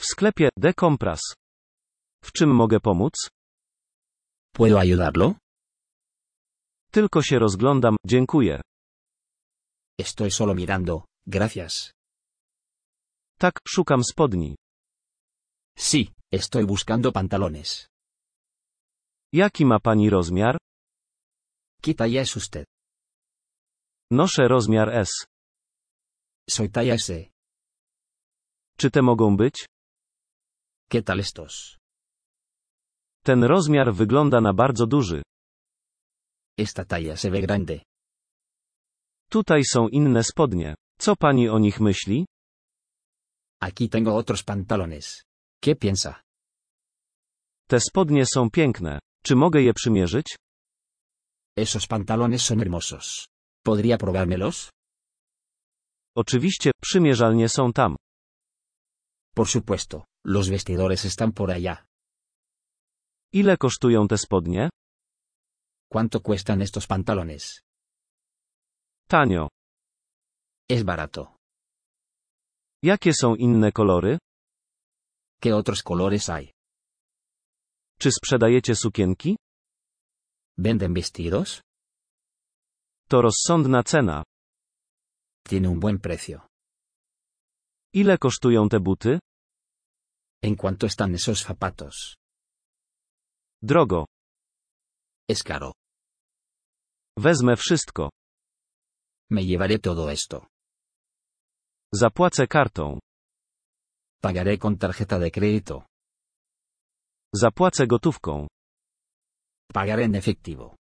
W sklepie The Compras. W czym mogę pomóc? ¿Puedo ayudarlo? Tylko się rozglądam, dziękuję. Estoy solo mirando, gracias. Tak, szukam spodni. Sí, estoy buscando pantalones. Jaki ma pani rozmiar? ¿Qué talla es usted? Noszę rozmiar S. Soy talla S. Czy te mogą być? ¿Qué tal estos? Ten rozmiar wygląda na bardzo duży. Esta talla se ve grande. Tutaj są inne spodnie. Co pani o nich myśli? Aquí tengo otros pantalones. ¿Qué piensa? Te spodnie są piękne. Czy mogę je przymierzyć? Esos pantalones son hermosos. ¿Podría probármelos? Oczywiście, przymierzalnie są tam. Por supuesto, los vestidores están por allá. Ile kosztują te spodnie? ¿Cuánto cuestan estos pantalones? Tanio. Es barato. Jakie są inne kolory? ¿Qué otros colores hay? Czy sprzedajecie sukienki? ¿Venden vestidos? To rozsądna cena. Tiene un buen precio. Ile kosztują te buty? ¿En cuánto están esos zapatos? Drogo. Es caro. Wezmę wszystko. Me llevaré todo esto. Zapłacę kartą. Pagaré con tarjeta de crédito. Zapłacę gotówką. Pagaré en efectivo.